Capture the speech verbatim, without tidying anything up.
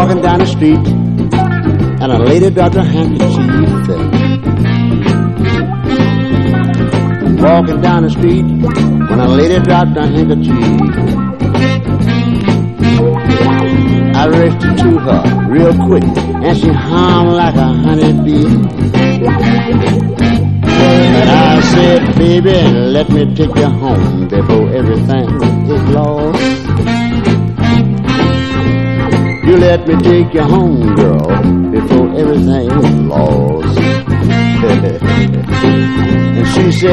walking down the street, and a lady dropped her handkerchief. Walking down the street, when a lady dropped her handkerchief, I rushed to her real quick, and she hummed like a honeybee. And I said, baby, let me take you home before everything is lost. You let me take you home, girl, before everything is lost. And she said,